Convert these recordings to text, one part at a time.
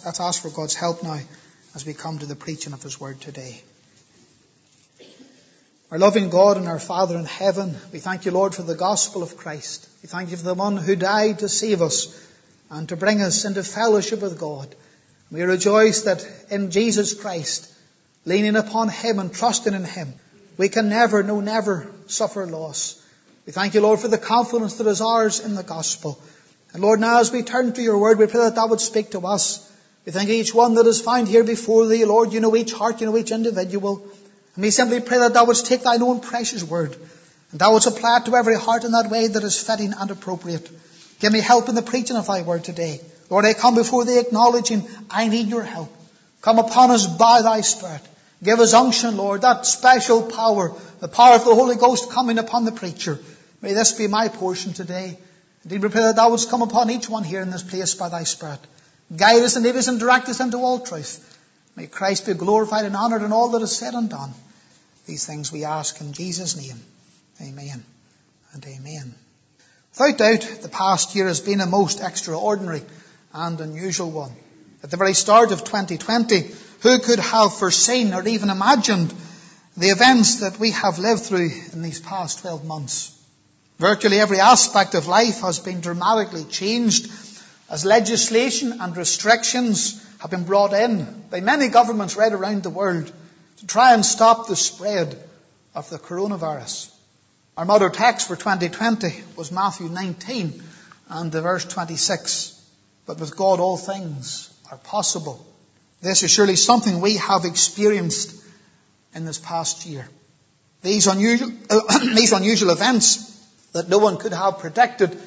Let's ask for God's help now as we come to the preaching of His Word today. Our loving God and our Father in heaven, we thank you, Lord, for the gospel of Christ. We thank you for the one who died to save us and to bring us into fellowship with God. We rejoice that in Jesus Christ, leaning upon Him and trusting in Him, we can never suffer loss. We thank you, Lord, for the confidence that is ours in the gospel. And Lord, now as we turn to your word, we pray that would speak to us. We thank each one that is found here before thee, Lord. You know each heart, you know each individual. And we simply pray that thou wouldst take thine own precious word, and thou wouldst apply it to every heart in that way that is fitting and appropriate. Give me help in the preaching of thy word today. Lord, I come before thee acknowledging I need your help. Come upon us by thy Spirit. Give us unction, Lord, that special power, the power of the Holy Ghost coming upon the preacher. May this be my portion today. Indeed, we pray that thou wouldst come upon each one here in this place by thy Spirit. Guide us and lead us and direct us into all truth. May Christ be glorified and honoured in all that is said and done. These things we ask in Jesus' name. Amen and amen. Without doubt, the past year has been a most extraordinary and unusual one. At the very start of 2020, who could have foreseen or even imagined the events that we have lived through in these past 12 months? Virtually every aspect of life has been dramatically changed as legislation and restrictions have been brought in by many governments right around the world to try and stop the spread of the coronavirus. Our mother text for 2020 was Matthew 19 and the verse 26. But with God all things are possible. This is surely something we have experienced in this past year. These unusual events that no one could have predicted,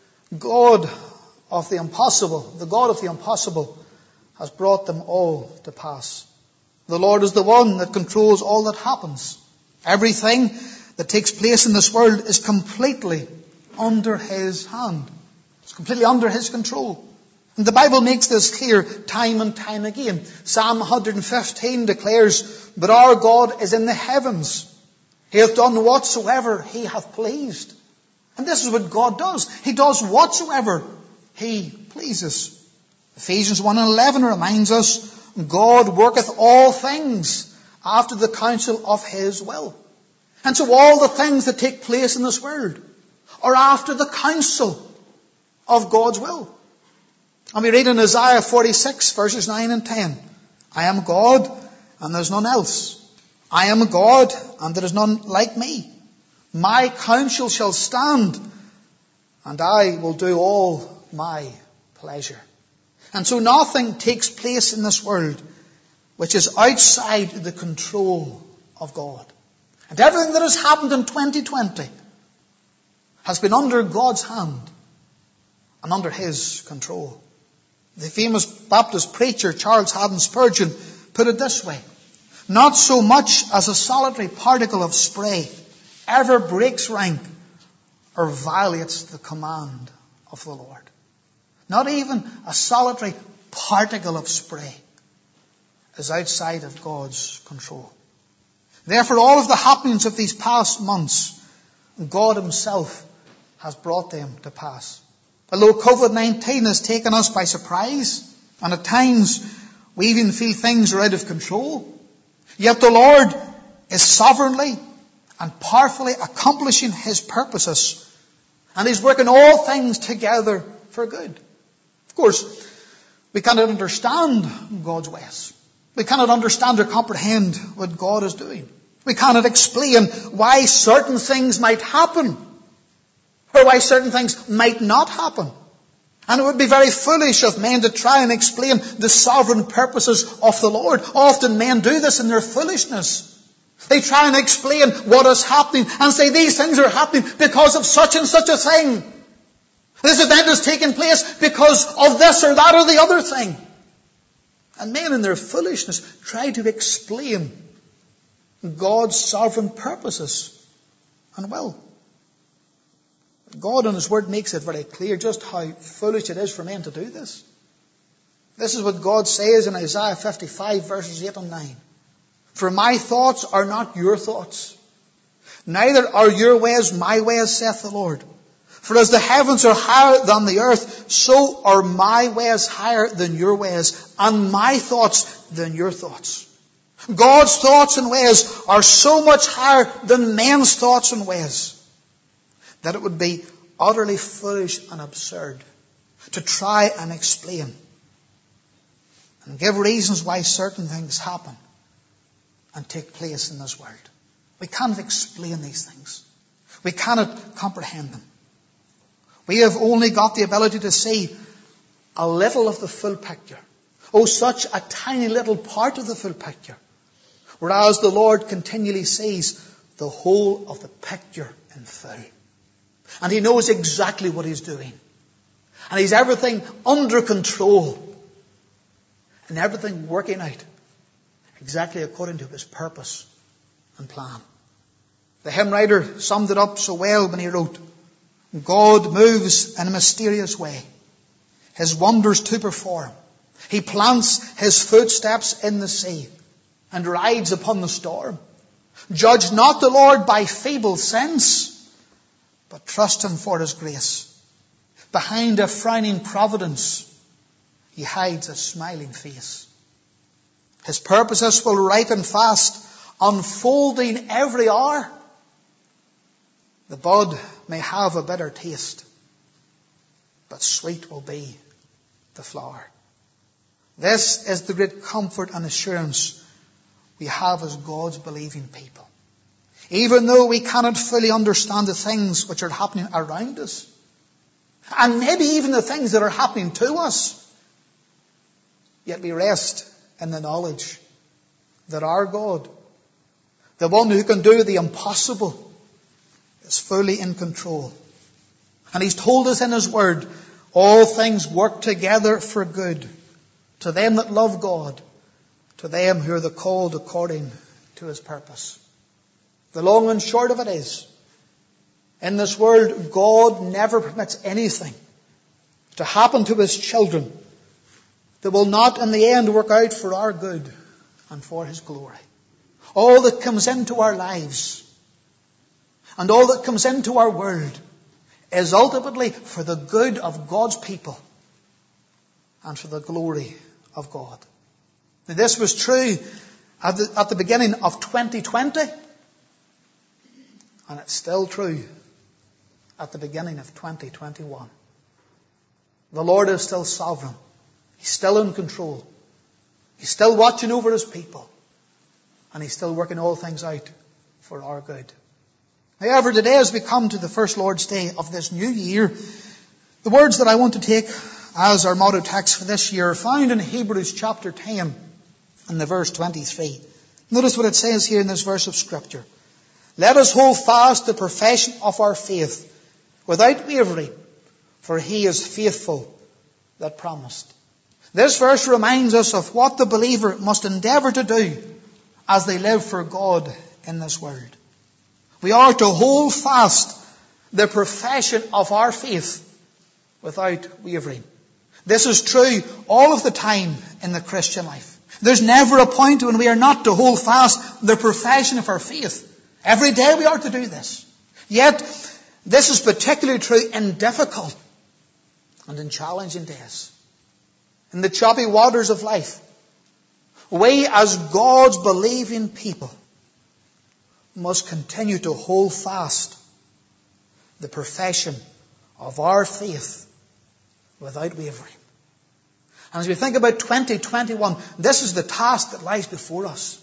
God of the impossible, the God of the impossible, has brought them all to pass. The Lord is the one that controls all that happens. Everything that takes place in this world is completely under His hand. It's completely under His control. And the Bible makes this clear time and time again. Psalm 115 declares, "But our God is in the heavens. He hath done whatsoever He hath pleased." And this is what God does. He does whatsoever He pleases. Ephesians 1:11 reminds us, God worketh all things after the counsel of His will. And so all the things that take place in this world are after the counsel of God's will. And we read in Isaiah 46 verses 9 and 10, "I am God and there is none else. I am God and there is none like me. My counsel shall stand and I will do all my pleasure." And so nothing takes place in this world which is outside the control of God. And everything that has happened in 2020 has been under God's hand and under His control. The famous Baptist preacher Charles Haddon Spurgeon put it this way, "Not so much as a solitary particle of spray ever breaks rank or violates the command of the Lord." Not even a solitary particle of spray is outside of God's control. Therefore, all of the happenings of these past months, God Himself has brought them to pass. Although COVID-19 has taken us by surprise, and at times we even feel things are out of control, yet the Lord is sovereignly and powerfully accomplishing His purposes, and He's working all things together for good. Of course, we cannot understand God's ways. We cannot understand or comprehend what God is doing. We cannot explain why certain things might happen or why certain things might not happen. And it would be very foolish of men to try and explain the sovereign purposes of the Lord. Often men do this in their foolishness. They try and explain what is happening and say these things are happening because of such and such a thing. This event is taking place because of this or that or the other thing. And men in their foolishness try to explain God's sovereign purposes and will. God in His Word makes it very clear just how foolish it is for men to do this. This is what God says in Isaiah 55 verses 8 and 9. "For my thoughts are not your thoughts, neither are your ways my ways, saith the Lord. For as the heavens are higher than the earth, so are my ways higher than your ways, and my thoughts than your thoughts. God's thoughts and ways are so much higher than men's thoughts and ways that it would be utterly foolish and absurd to try and explain and give reasons why certain things happen and take place in this world. We cannot explain these things. We cannot comprehend them. We have only got the ability to see a little of the full picture. Oh, such a tiny little part of the full picture. Whereas the Lord continually sees the whole of the picture in full. And He knows exactly what He's doing. And He's everything under control. And everything working out exactly according to His purpose and plan. The hymn writer summed it up so well when he wrote, God moves in a mysterious way, His wonders to perform. He plants His footsteps in the sea and rides upon the storm. Judge not the Lord by feeble sense, but trust Him for His grace. Behind a frowning providence, He hides a smiling face. His purposes will ripen fast, unfolding every hour. The bud may have a bitter taste, but sweet will be the flower. This is the great comfort and assurance we have as God's believing people. Even though we cannot fully understand the things which are happening around us, and maybe even the things that are happening to us, yet we rest in the knowledge that our God, the one who can do the impossible, is fully in control. And He's told us in His Word, all things work together for good to them that love God, to them who are the called according to His purpose. The long and short of it is, in this world, God never permits anything to happen to His children that will not in the end work out for our good and for His glory. All that comes into our lives and all that comes into our world is ultimately for the good of God's people and for the glory of God. Now, this was true at the beginning of 2020, and it's still true at the beginning of 2021. The Lord is still sovereign. He's still in control. He's still watching over His people. And He's still working all things out for our good. However, today as we come to the first Lord's Day of this new year, the words that I want to take as our motto text for this year are found in Hebrews chapter 10 and the verse 23. Notice what it says here in this verse of Scripture. Let us hold fast the profession of our faith without wavering, for He is faithful that promised. This verse reminds us of what the believer must endeavour to do as they live for God in this world. We are to hold fast the profession of our faith without wavering. This is true all of the time in the Christian life. There's never a point when we are not to hold fast the profession of our faith. Every day we are to do this. Yet, this is particularly true in difficult and in challenging days. In the choppy waters of life, we as God's believing people must continue to hold fast the profession of our faith without wavering. And as we think about 2021, this is the task that lies before us.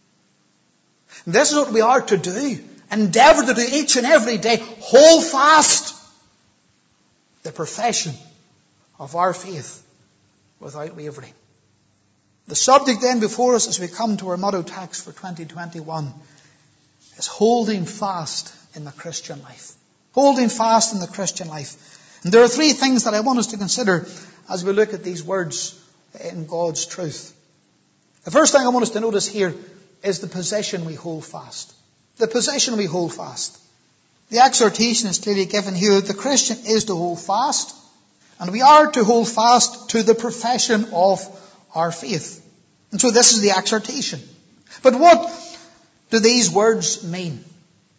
This is what we are to do. Endeavour to do each and every day. Hold fast the profession of our faith without wavering. The subject then before us as we come to our motto text for 2021 is holding fast in the Christian life. Holding fast in the Christian life. And there are three things that I want us to consider as we look at these words in God's truth. The first thing I want us to notice here is the position we hold fast. The position we hold fast. The exhortation is clearly given here that the Christian is to hold fast, and we are to hold fast to the profession of our faith. And so this is the exhortation. But what do these words mean?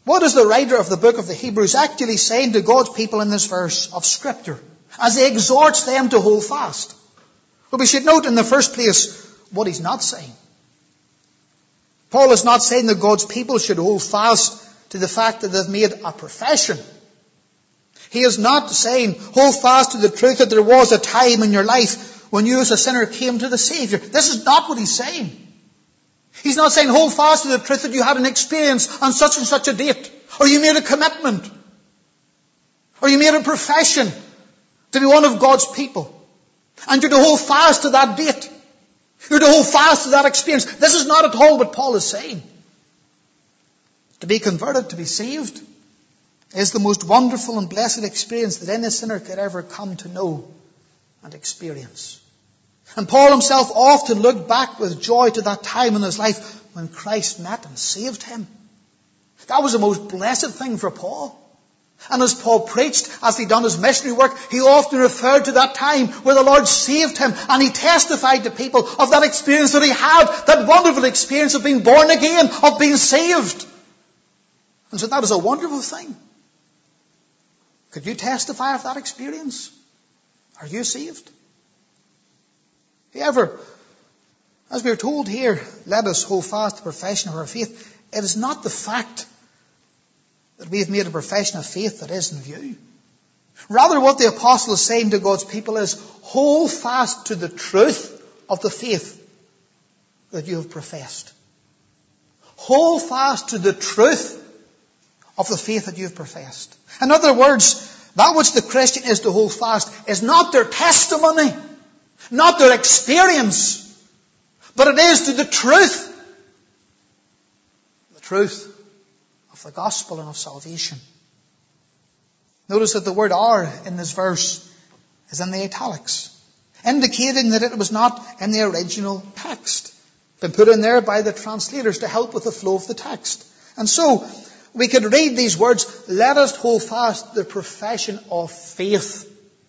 What is the writer of the book of the Hebrews actually saying to God's people in this verse of Scripture as he exhorts them to hold fast? Well, we should note in the first place what he's not saying. Paul is not saying that God's people should hold fast to the fact that they've made a profession. He is not saying, hold fast to the truth that there was a time in your life when you as a sinner came to the Savior. This is not what he's saying. He's not saying, hold fast to the truth that you had an experience on such and such a date, or you made a commitment, or you made a profession to be one of God's people. And you're to hold fast to that date. You're to hold fast to that experience. This is not at all what Paul is saying. To be converted, to be saved, is the most wonderful and blessed experience that any sinner could ever come to know and experience. And Paul himself often looked back with joy to that time in his life when Christ met and saved him. That was the most blessed thing for Paul. And as Paul preached, as he done his missionary work, he often referred to that time where the Lord saved him, and he testified to people of that experience that he had, that wonderful experience of being born again, of being saved. And so that is a wonderful thing. Could you testify of that experience? Are you saved? However, as we are told here, let us hold fast the profession of our faith. It is not the fact that we have made a profession of faith that is in view. Rather, what the apostle is saying to God's people is, hold fast to the truth of the faith that you have professed. Hold fast to the truth of the faith that you have professed. In other words, that which the Christian is to hold fast is not their testimony, not their experience, but it is to the truth. The truth of the gospel and of salvation. Notice that the word "are" in this verse is in the italics, indicating that it was not in the original text. Been put in there by the translators to help with the flow of the text. And so, we could read these words, let us hold fast the profession of faith.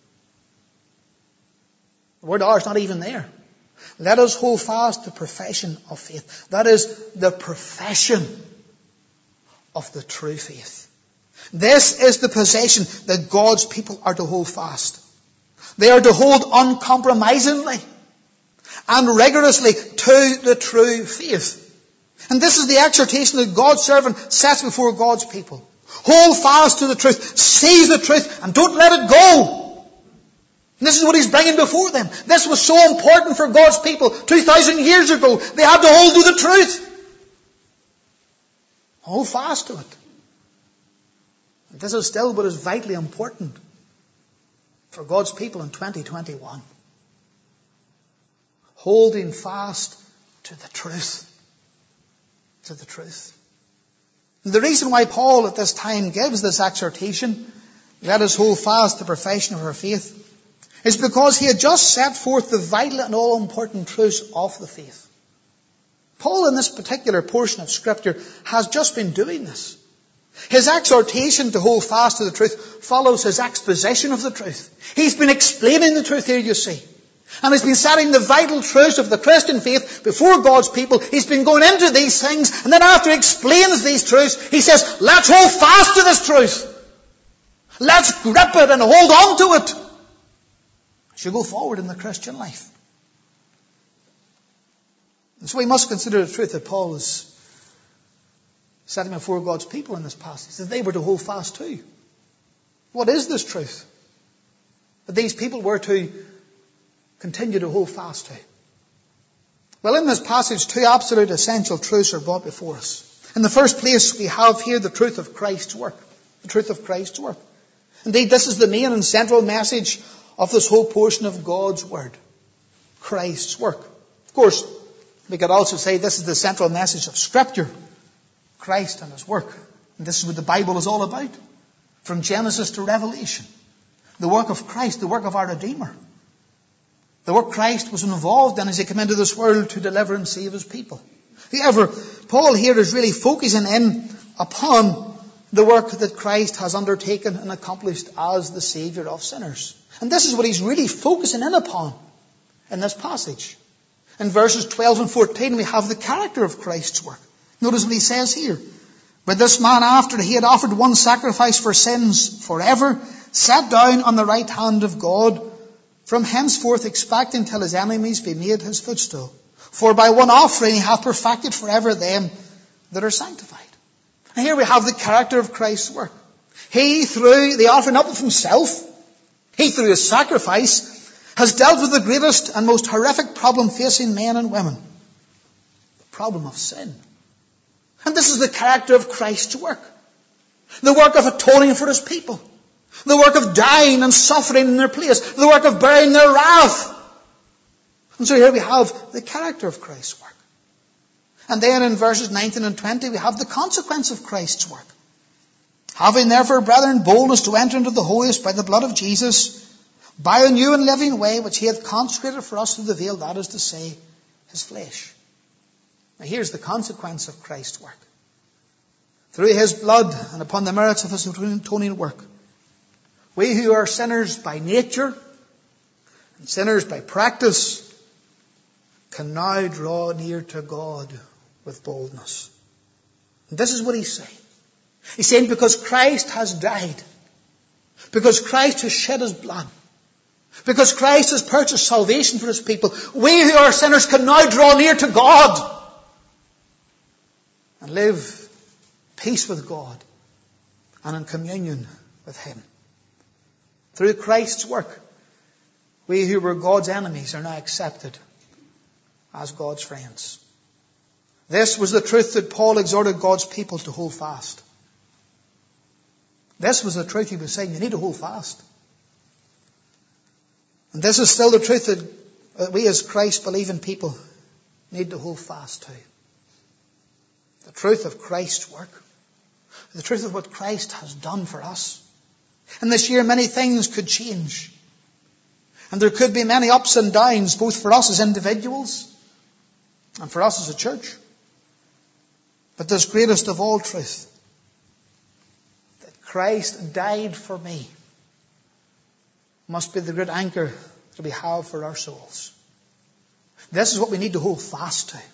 The word "are" is not even there. Let us hold fast the profession of faith. That is the profession of the true faith. This is the possession that God's people are to hold fast. They are to hold uncompromisingly and rigorously to the true faith. And this is the exhortation that God's servant sets before God's people. Hold fast to the truth. Seize the truth and don't let it go. And this is what he's bringing before them. This was so important for God's people 2,000 years ago. They had to hold to the truth. Hold fast to it. And this is still what is vitally important for God's people in 2021. Holding fast to the truth. To the truth. And the reason why Paul at this time gives this exhortation, let us hold fast the profession of our faith, is because he had just set forth the vital and all-important truths of the faith. Paul in this particular portion of Scripture has just been doing this. His exhortation to hold fast to the truth follows his exposition of the truth. He's been explaining the truth here, you see. And he's been setting the vital truths of the Christian faith before God's people. He's been going into these things, and then after he explains these truths, he says, let's hold fast to this truth. Let's grip it and hold on to it as you go forward in the Christian life. And so we must consider the truth that Paul is setting before God's people in this passage, that they were to hold fast to. What is this truth that these people were to continue to hold fast to? Well, in this passage, two absolute essential truths are brought before us. In the first place, we have here the truth of Christ's work. The truth of Christ's work. Indeed, this is the main and central message of this whole portion of God's Word. Christ's work. Of course, we could also say this is the central message of Scripture. Christ and His work. And this is what the Bible is all about. From Genesis to Revelation. The work of Christ, the work of our Redeemer. The work Christ was involved in as He came into this world to deliver and save His people. However, Paul here is really focusing in upon the work that Christ has undertaken and accomplished as the Saviour of sinners. And this is what he's really focusing in upon in this passage. In verses 12 and 14 we have the character of Christ's work. Notice what he says here. But this man, after he had offered one sacrifice for sins forever, sat down on the right hand of God, from henceforth expecting till his enemies be made his footstool. For by one offering he hath perfected forever them that are sanctified. And here we have the character of Christ's work. He, through the offering up of himself, he, through his sacrifice, has dealt with the greatest and most horrific problem facing men and women. The problem of sin. And this is the character of Christ's work. The work of atoning for his people. The work of dying and suffering in their place. The work of bearing their wrath. And so here we have the character of Christ's work. And then in verses 19 and 20 we have the consequence of Christ's work. Having therefore, brethren, boldness to enter into the holiest by the blood of Jesus, by a new and living way which he hath consecrated for us through the veil, that is to say, his flesh. Now here's the consequence of Christ's work. Through his blood and upon the merits of his atoning work, we who are sinners by nature and sinners by practice can now draw near to God with boldness. And this is what he's saying. He's saying because Christ has died, because Christ has shed his blood, because Christ has purchased salvation for his people, we who are sinners can now draw near to God and live peace with God and in communion with him. Through Christ's work, we who were God's enemies are now accepted as God's friends. This was the truth that Paul exhorted God's people to hold fast. This was the truth he was saying, you need to hold fast. And this is still the truth that we as Christ-believing people need to hold fast to. The truth of Christ's work. The truth of what Christ has done for us. And this year many things could change. And there could be many ups and downs, both for us as individuals and for us as a church. But this greatest of all truth, that Christ died for me, must be the great anchor that we have for our souls. This is what we need to hold fast to.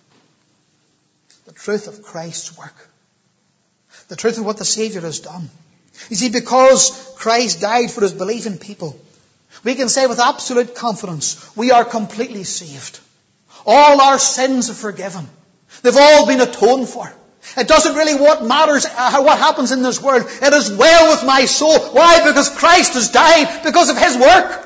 The truth of Christ's work. The truth of what the Saviour has done. You see, because Christ died for his believing people, we can say with absolute confidence, we are completely saved. All our sins are forgiven. They've all been atoned for. It doesn't really what matters what happens in this world. It is well with my soul. Why? Because Christ has died because of his work.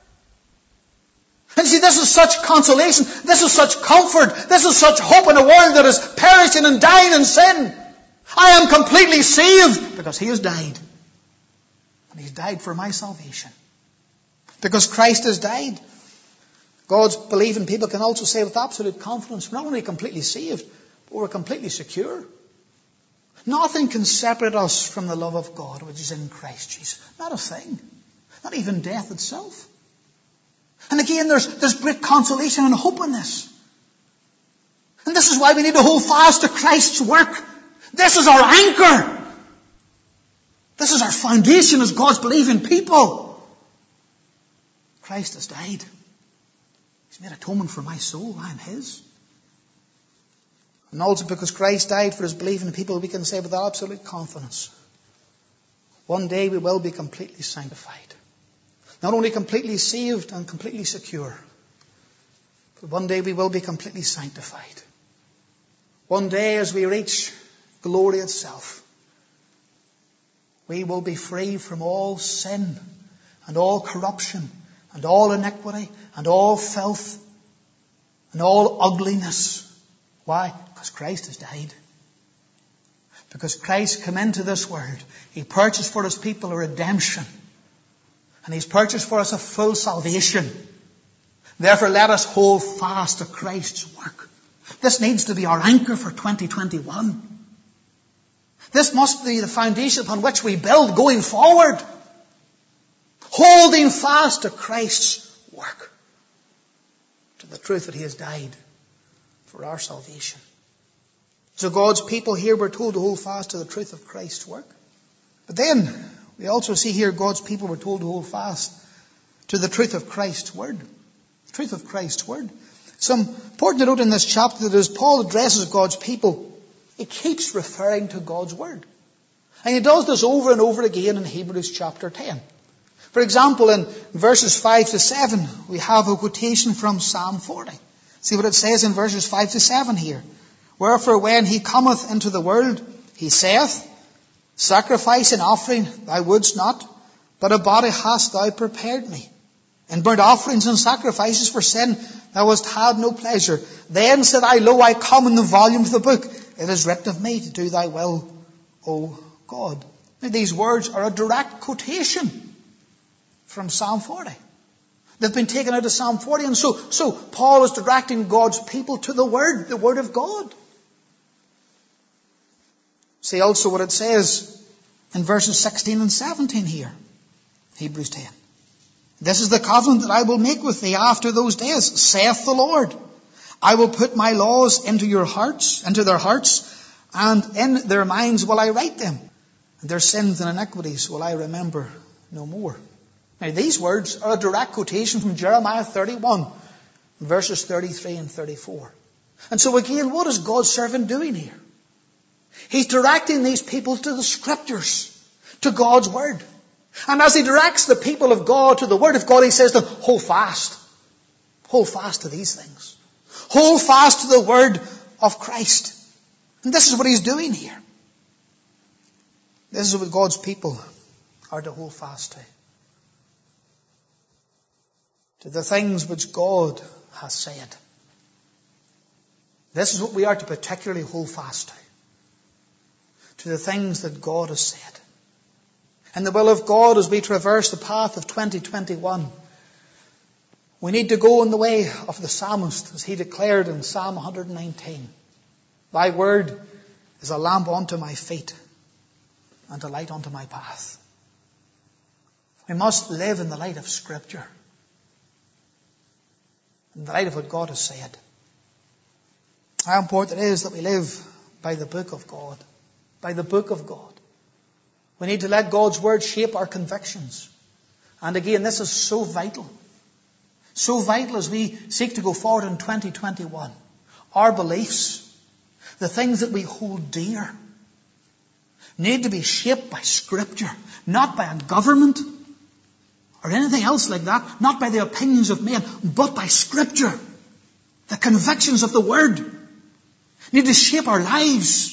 And see, this is such consolation. This is such comfort. This is such hope in a world that is perishing and dying in sin. I am completely saved because he has died. And he's died for my salvation. Because Christ has died. God's believing people can also say with absolute confidence, we're not only completely saved, but we're completely secure. Nothing can separate us from the love of God which is in Christ Jesus. Not a thing. Not even death itself. And again, there's great consolation and hope in this. And this is why we need to hold fast to Christ's work. This is our anchor. This is our foundation as God's believing people. Christ has died. He's made atonement for my soul. I am his. And also because Christ died for his believing people, we can say with absolute confidence, one day we will be completely sanctified. Not only completely saved and completely secure, but one day we will be completely sanctified. One day as we reach glory itself, we will be free from all sin and all corruption and all iniquity and all filth and all ugliness. Why? Because Christ has died. Because Christ came into this world. He purchased for his people a redemption. And he's purchased for us a full salvation. Therefore, let us hold fast to Christ's work. This needs to be our anchor for 2021. This must be the foundation upon which we build going forward. Holding fast to Christ's work. To the truth that he has died for our salvation. So God's people here were told to hold fast to the truth of Christ's work. But then we also see here God's people were told to hold fast to the truth of Christ's word. The truth of Christ's word. It's important to note in this chapter that as Paul addresses God's people, He keeps referring to God's Word. And he does this over and over again in Hebrews chapter 10. For example, in verses 5 to 7, we have a quotation from Psalm 40. See what it says in verses 5 to 7 here. Wherefore when he cometh into the world, he saith, Sacrifice and offering thou wouldst not, but a body hast thou prepared me. In burnt offerings and sacrifices for sin thou hast had no pleasure. Then said I, Lo, I come in the volume of the book. It is written of me to do thy will, O God. Now, these words are a direct quotation from Psalm 40. They've been taken out of Psalm 40. And so Paul is directing God's people to the Word of God. See also what it says in verses 16 and 17 here. Hebrews 10. This is the covenant that I will make with thee after those days, saith the Lord. I will put my laws into their hearts, and in their minds will I write them. And their sins and iniquities will I remember no more. Now these words are a direct quotation from Jeremiah 31, verses 33 and 34. And so again, what is God's servant doing here? He's directing these people to the Scriptures, to God's Word. And as he directs the people of God to the Word of God, he says to them, hold fast. Hold fast to these things. Hold fast to the Word of Christ. And this is what he's doing here. This is what God's people are to hold fast to. To the things which God has said. This is what we are to particularly hold fast to. To the things that God has said. And the will of God as we traverse the path of 2021. We need to go in the way of the psalmist as he declared in Psalm 119. Thy word is a lamp unto my feet and a light unto my path. We must live in the light of Scripture. In the light of what God has said. How important it is that we live by the book of God. By the book of God. We need to let God's Word shape our convictions. And again, this is so vital. So vital as we seek to go forward in 2021. Our beliefs, the things that we hold dear, need to be shaped by Scripture. Not by a government or anything else like that. Not by the opinions of men, but by Scripture. The convictions of the Word need to shape our lives.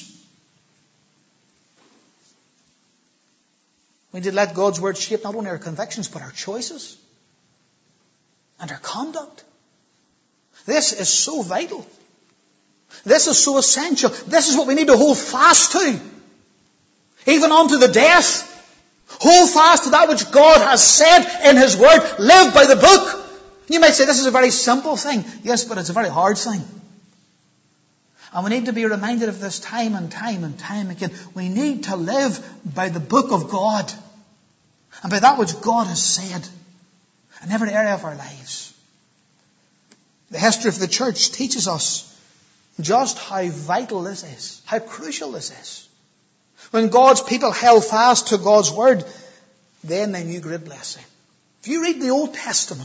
We need to let God's Word shape not only our convictions, but our choices and our conduct. This is so vital. This is so essential. This is what we need to hold fast to. Even unto the death. Hold fast to that which God has said in His Word. Live by the book. You might say this is a very simple thing. Yes, but it's a very hard thing. And we need to be reminded of this time and time and time again. We need to live by the book of God. And by that which God has said. In every area of our lives. The history of the church teaches us just how vital this is. How crucial this is. When God's people held fast to God's Word, then they knew great blessing. If you read the Old Testament,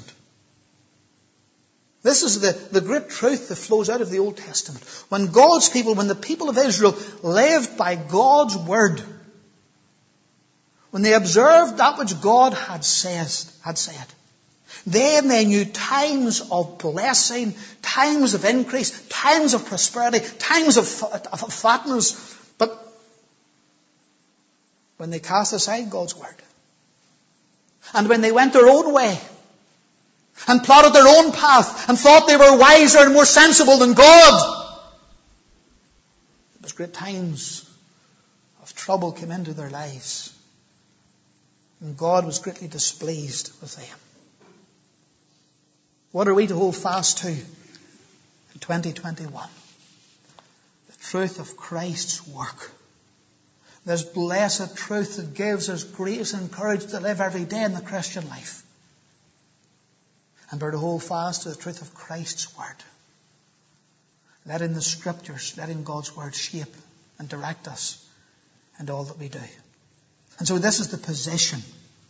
this is the great truth that flows out of the Old Testament. When God's people, when the people of Israel lived by God's Word, when they observed that which God had said, then they knew times of blessing, times of increase, times of prosperity, times of fatness. But when they cast aside God's Word, and when they went their own way, and plotted their own path, and thought they were wiser and more sensible than God, it was great times of trouble came into their lives. And God was greatly displeased with them. What are we to hold fast to in 2021? The truth of Christ's work. This blessed truth that gives us grace and courage to live every day in the Christian life. And we're to hold fast to the truth of Christ's Word. Letting the Scriptures, letting God's Word shape and direct us in all that we do. And so this is the position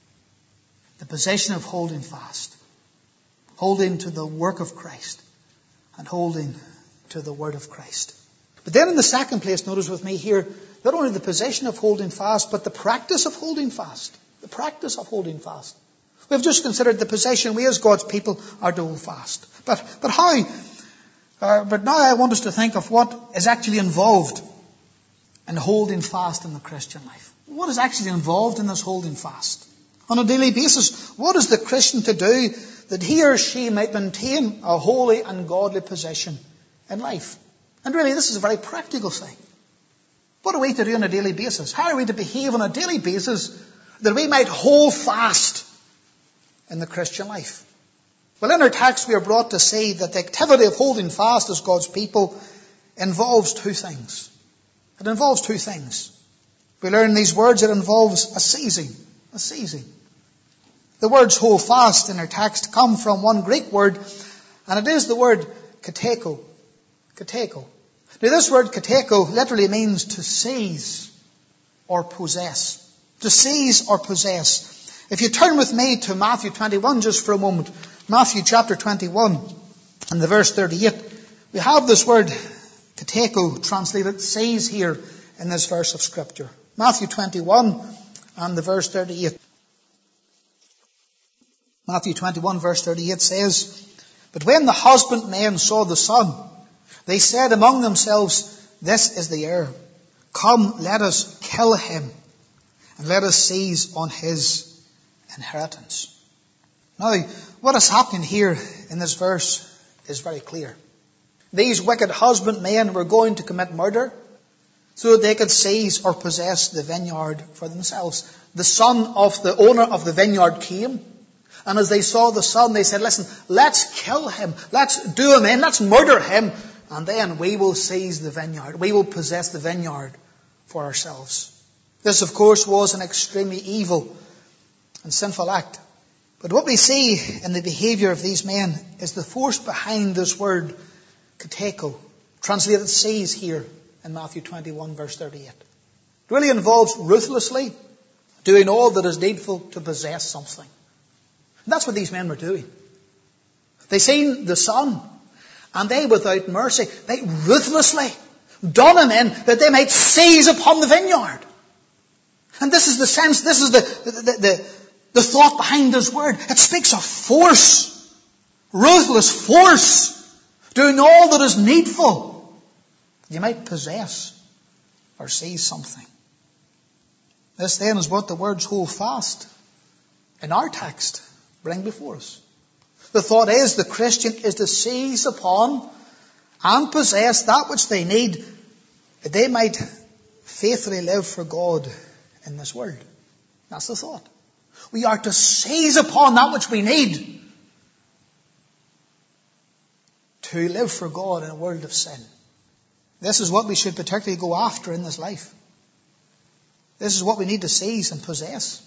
of holding fast. Holding to the work of Christ and holding to the Word of Christ. But then in the second place, notice with me here, not only the possession of holding fast, but the practice of holding fast. The practice of holding fast. We've just considered the possession we as God's people are to hold fast. But how? But now I want us to think of what is actually involved in holding fast in the Christian life. What is actually involved in this holding fast? On a daily basis, what is the Christian to do that he or she might maintain a holy and godly position in life? And really, this is a very practical thing. What are we to do on a daily basis? How are we to behave on a daily basis that we might hold fast in the Christian life? Well, in our text we are brought to see that the activity of holding fast as God's people involves two things. It involves two things. We learn these words, it involves a seizing. A seizing. The words hold fast in our text come from one Greek word, and it is the word kateko. Kateko. Now this word kateko literally means to seize or possess. To seize or possess. If you turn with me to Matthew 21 just for a moment. Matthew chapter 21 and the verse 38. We have this word kateko translated seize here in this verse of Scripture. Matthew 21 and the verse 38. Matthew 21 verse 38 says, "But when the husbandmen saw the son, they said among themselves, 'This is the heir. Come, let us kill him, and let us seize on his inheritance.'" Now, what is happening here in this verse is very clear. These wicked husbandmen were going to commit murder so that they could seize or possess the vineyard for themselves. The son of the owner of the vineyard came, and as they saw the son, they said, "Listen, let's kill him. Let's do him in. Let's murder him. And then we will seize the vineyard. We will possess the vineyard for ourselves." This, of course, was an extremely evil and sinful act. But what we see in the behavior of these men is the force behind this word kateko, translated seize here in Matthew 21 verse 38. It really involves ruthlessly doing all that is needful to possess something. And that's what these men were doing. They seen the son, and they, without mercy, they ruthlessly done him in that they might seize upon the vineyard. And this is the sense, this is the thought behind this word. It speaks of force, ruthless force, doing all that is needful. You might possess or seize something. This then is what the words hold fast in our text bring before us. The thought is the Christian is to seize upon and possess that which they need, that they might faithfully live for God in this world. That's the thought. We are to seize upon that which we need to live for God in a world of sin. This is what we should particularly go after in this life. This is what we need to seize and possess.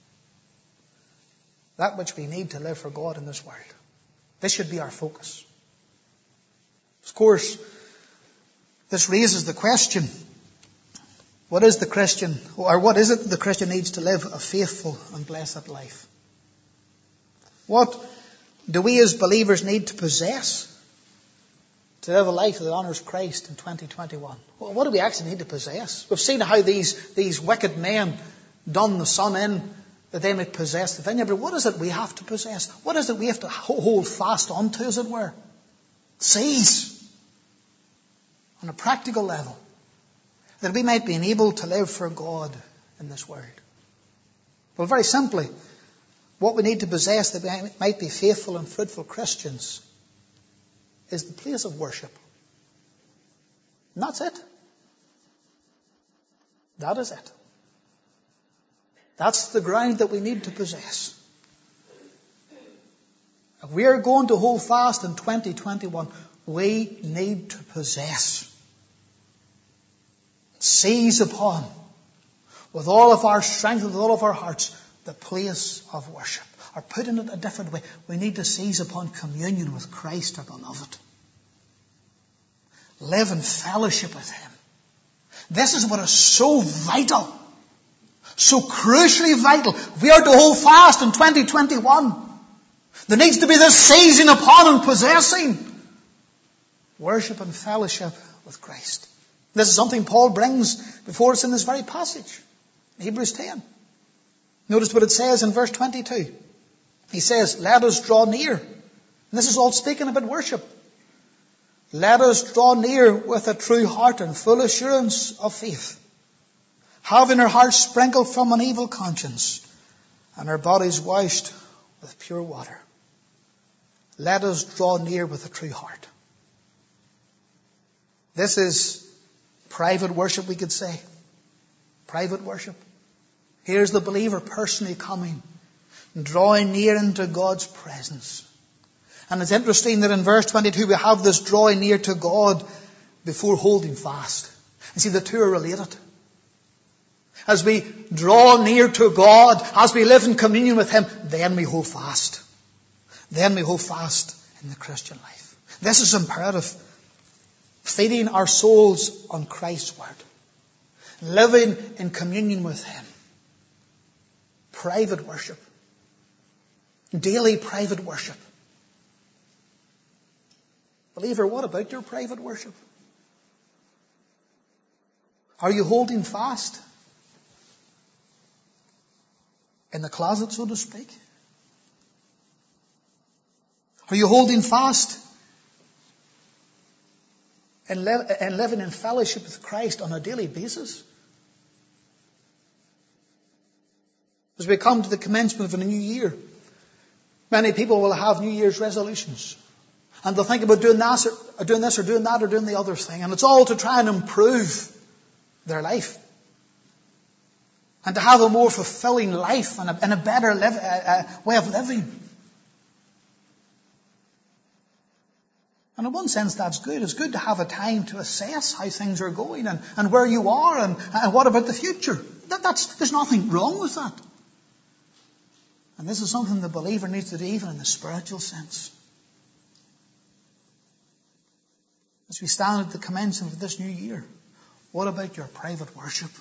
That which we need to live for God in this world. This should be our focus. Of course, this raises the question, what is the Christian, or what is it the Christian needs to live a faithful and blessed life? What do we as believers need to possess to live a life that honours Christ in 2021? Well, what do we actually need to possess? We've seen how these wicked men done the son in that they might possess the vineyard. But what is it we have to possess? What is it we have to hold fast onto, as it were? Seize on a practical level, that we might be enabled to live for God in this world. Well, very simply, what we need to possess that we might be faithful and fruitful Christians is the place of worship. And that's it. That is it. That's the ground that we need to possess. If we are going to hold fast in 2021, we need to possess, seize upon, with all of our strength and with all of our hearts, the place of worship. Or put in it a different way, we need to seize upon communion with Christ our beloved. Live in fellowship with Him. This is what is so vital, so crucially vital. We are to hold fast in 2021. There needs to be this seizing upon and possessing worship and fellowship with Christ. This is something Paul brings before us in this very passage, Hebrews 10. Notice what it says in verse 22. He says, let us draw near. And this is all speaking about worship. Let us draw near with a true heart and full assurance of faith, having our hearts sprinkled from an evil conscience and our bodies washed with pure water. Let us draw near with a true heart. This is private worship, we could say. Private worship. Here's the believer personally coming and drawing near into God's presence. And it's interesting that in verse 22 we have this drawing near to God before holding fast. And see, the two are related. As we draw near to God, as we live in communion with Him, then we hold fast. Then we hold fast in the Christian life. This is imperative. Feeding our souls on Christ's Word. Living in communion with Him. Private worship. Daily private worship. Believer, what about your private worship? Are you holding fast? In the closet, so to speak? Are you holding fast and living in fellowship with Christ on a daily basis? As we come to the commencement of a new year, many people will have New Year's resolutions. And they'll think about doing this or doing that or doing the other thing. And it's all to try and improve their life. And to have a more fulfilling life and a better way of living. And in one sense that's good. It's good to have a time to assess how things are going and where you are and what about the future. There's nothing wrong with that. And this is something the believer needs to do even in the spiritual sense. As we stand at the commencement of this new year, what about your private worship?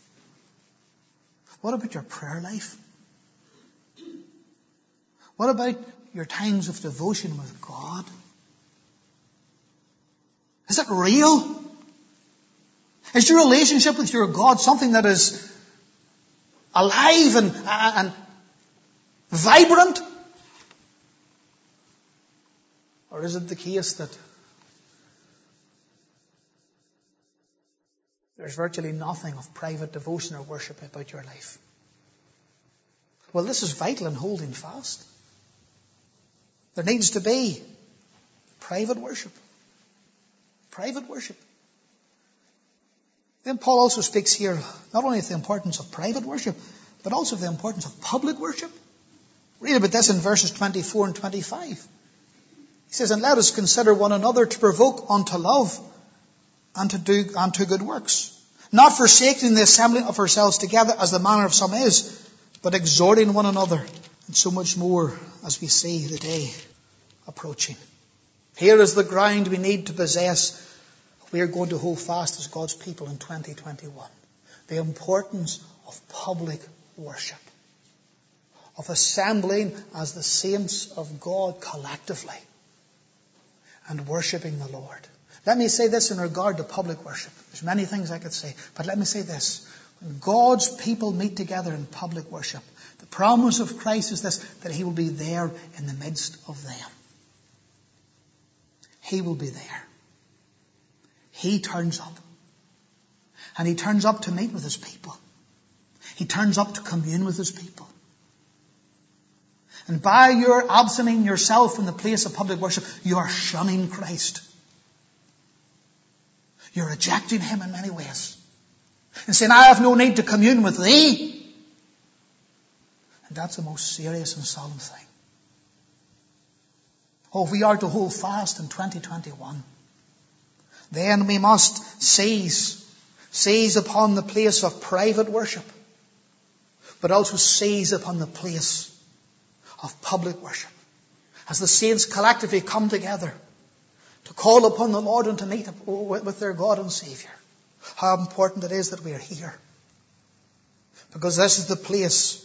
What about your prayer life? What about your times of devotion with God? Is it real? Is your relationship with your God something that is alive and vibrant? Or is it the case that there's virtually nothing of private devotion or worship about your life? Well, this is vital in holding fast. There needs to be private worship. Private worship. Then Paul also speaks here not only of the importance of private worship, but also of the importance of public worship. Read about this in verses 24 and 25. He says, and let us consider one another to provoke unto love and to good works, not forsaking the assembling of ourselves together as the manner of some is, but exhorting one another, and so much more as we see the day approaching. Here is the ground we need to possess. We are going to hold fast as God's people in 2021. The importance of public worship, of assembling as the saints of God collectively and worshipping the Lord. Let me say this in regard to public worship. There's many things I could say, but let me say this. When God's people meet together in public worship, the promise of Christ is this, that He will be there in the midst of them. He will be there. He turns up. And He turns up to meet with His people. He turns up to commune with His people. And by your absenting yourself from the place of public worship, you are shunning Christ. You're rejecting Him in many ways. And saying, I have no need to commune with thee. And that's the most serious and solemn thing. Oh, if we are to hold fast in 2021, then we must seize upon the place of private worship, but also seize upon the place of public worship. As the saints collectively come together to call upon the Lord and to meet with their God and Saviour. How important it is that we are here. Because this is the place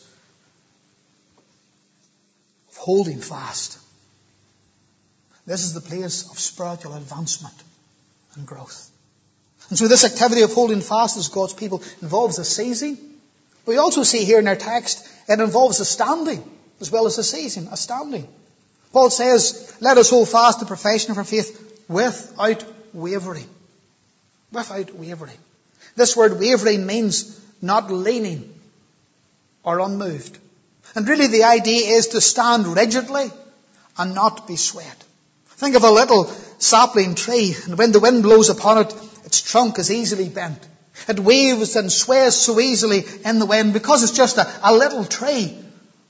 of holding fast. This is the place of spiritual advancement and growth. And so this activity of holding fast as God's people involves a seizing. But we also see here in our text, it involves a standing as well as a seizing, a standing. Paul says, let us hold fast the profession of our faith without wavering. Without wavering. This word wavering means not leaning or unmoved. And really the idea is to stand rigidly and not be swayed. Think of a little sapling tree, and when the wind blows upon it, its trunk is easily bent. It waves and sways so easily in the wind because it's just a little tree.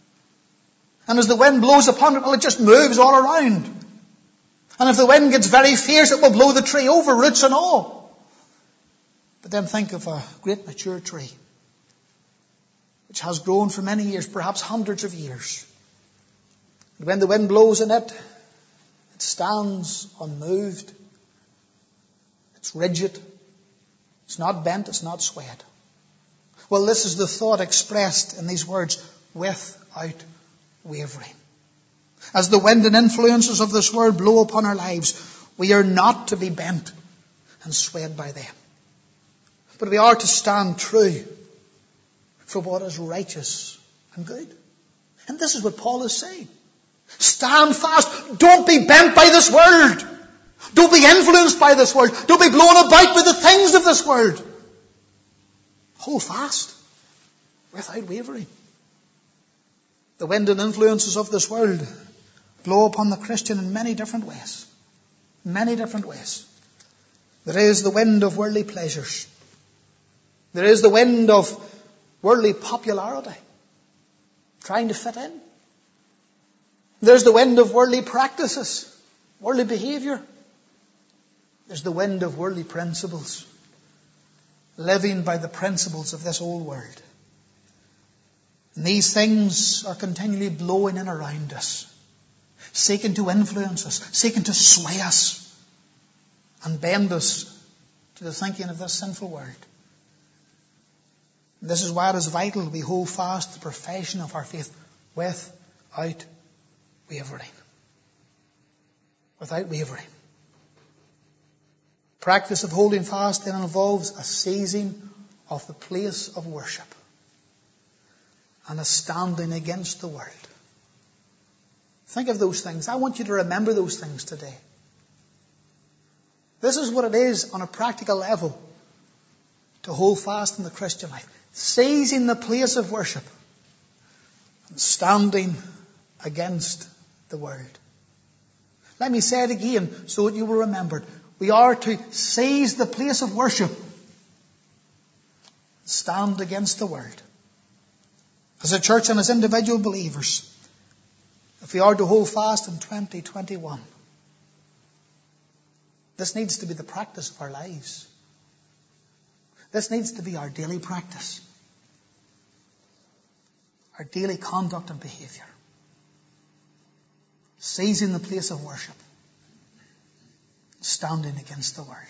And as the wind blows upon it, well, it just moves all around. And if the wind gets very fierce, it will blow the tree over, roots and all. But then think of a great mature tree, which has grown for many years, perhaps hundreds of years. And when the wind blows in it, it stands unmoved. It's rigid. It's not bent. It's not swayed. Well, this is the thought expressed in these words, without wavering. As the wind and influences of this world blow upon our lives, we are not to be bent and swayed by them. But we are to stand true for what is righteous and good. And this is what Paul is saying. Stand fast. Don't be bent by this world. Don't be influenced by this world. Don't be blown about with the things of this world. Hold fast without wavering. The wind and influences of this world blow upon the Christian in many different ways. Many different ways. There is the wind of worldly pleasures. There is the wind of worldly popularity, trying to fit in. There's the wind of worldly practices, worldly behavior. There's the wind of worldly principles, living by the principles of this old world. And these things are continually blowing in around us, seeking to influence us, seeking to sway us and bend us to the thinking of this sinful world. And this is why it is vital we hold fast the profession of our faith without wavering. Without wavering. Practice of holding fast then involves a seizing of the place of worship and a standing against the world. Think of those things. I want you to remember those things today. This is what it is on a practical level to hold fast in the Christian life. Seizing the place of worship and standing against the world. Let me say it again so that you will remember it. We are to seize the place of worship, stand against the world. As a church and as individual believers, if we are to hold fast in 2021, this needs to be the practice of our lives. This needs to be our daily practice, our daily conduct and behavior. Seizing the place of worship, standing against the world.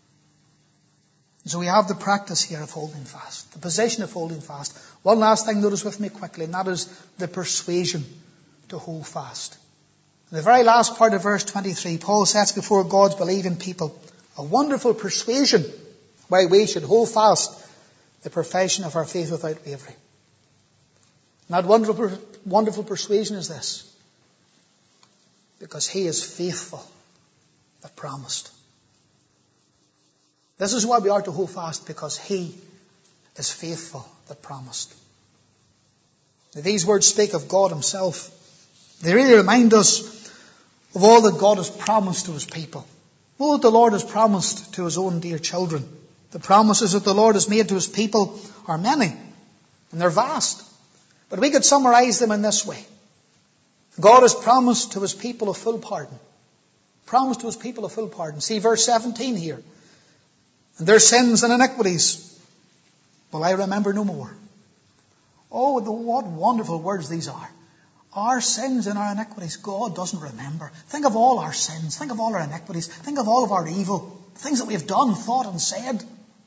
So we have the practice here of holding fast, the position of holding fast. One last thing, notice with me quickly, and that is the persuasion to hold fast. In the very last part of verse 23, Paul sets before God's believing people a wonderful persuasion why we should hold fast the profession of our faith without wavering. And that wonderful persuasion is this: because he is faithful that promised. This is why we are to hold fast, because he is faithful that promised. Now, these words speak of God himself. They really remind us of all that God has promised to his people. All that the Lord has promised to his own dear children. The promises that the Lord has made to his people are many, and they're vast. But we could summarize them in this way. God has promised to his people a full pardon. Promised to his people a full pardon. See verse 17 here. And their sins and iniquities will I remember no more. Oh, what wonderful words these are. Our sins and our iniquities, God doesn't remember. Think of all our sins. Think of all our iniquities. Think of all of our evil. Things that we have done, thought and said.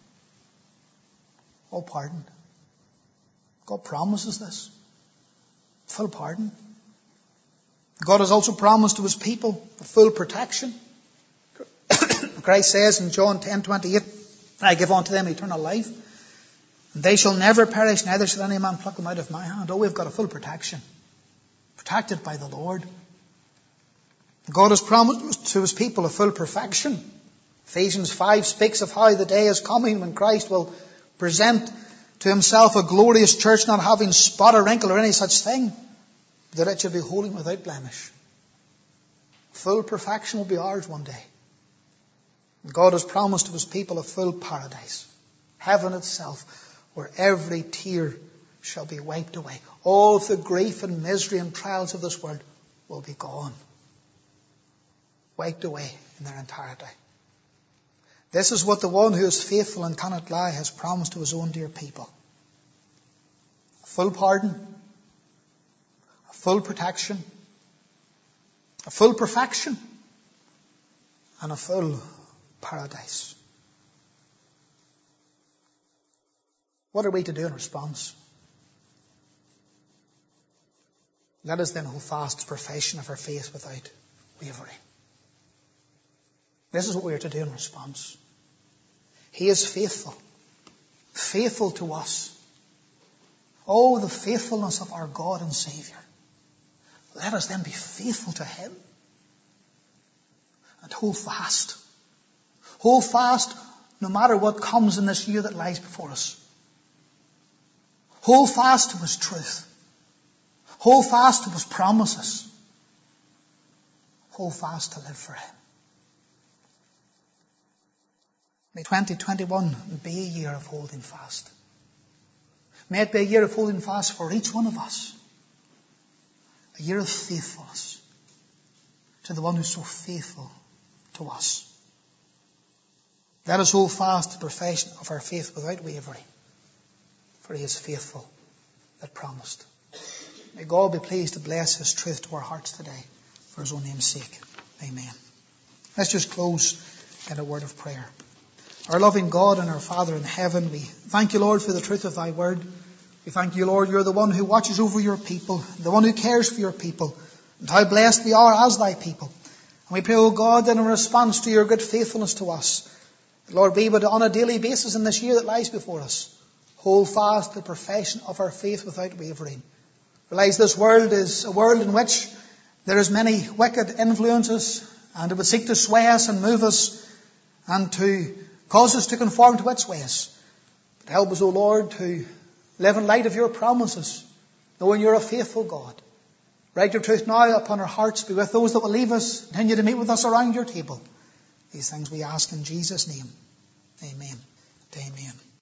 All pardoned. God promises this. Full pardon. God has also promised to his people full protection. Christ says in John 10:28, I give unto them eternal life, and they shall never perish, neither shall any man pluck them out of my hand. Oh, we've got a full protection. Protected by the Lord. God has promised to his people a full perfection. Ephesians 5 speaks of how the day is coming when Christ will present to himself a glorious church, not having spot or wrinkle or any such thing, but that it should be holy and without blemish. Full perfection will be ours one day. And God has promised to his people a full paradise, heaven itself, where every tear shall be wiped away. All of the grief and misery and trials of this world will be gone, wiped away in their entirety. This is what the one who is faithful and cannot lie has promised to his own dear people. A full pardon, a full protection, a full perfection, and a full paradise. What are we to do in response? Let us then hold fast the profession of our faith without wavering. This is what we are to do in response. He is faithful. Faithful to us. Oh, the faithfulness of our God and Saviour. Let us then be faithful to him. And hold fast. Hold fast no matter what comes in this year that lies before us. Hold fast to his truth. Hold fast to his promises. Hold fast to live for him. May 2021 be a year of holding fast. May it be a year of holding fast for each one of us. A year of faithfulness to the one who's so faithful to us. Let us hold fast the profession of our faith without wavering, for he is faithful that promised. May God be pleased to bless his truth to our hearts today for his own name's sake. Amen. Let's just close in a word of prayer. Our loving God and our Father in heaven, we thank you, Lord, for the truth of thy word. We thank you, Lord, you're the one who watches over your people, the one who cares for your people, and how blessed we are as thy people. And we pray, O God, that in response to your good faithfulness to us, Lord, we would on a daily basis in this year that lies before us, hold fast the profession of our faith without wavering. Realize this world is a world in which there is many wicked influences, and it would seek to sway us and move us and to cause us to conform to its ways. But help us, O Lord, to live in light of your promises, knowing you're a faithful God. Write your truth now upon our hearts. Be with those that will leave us. Continue to meet with us around your table. These things we ask in Jesus' name. Amen. Amen.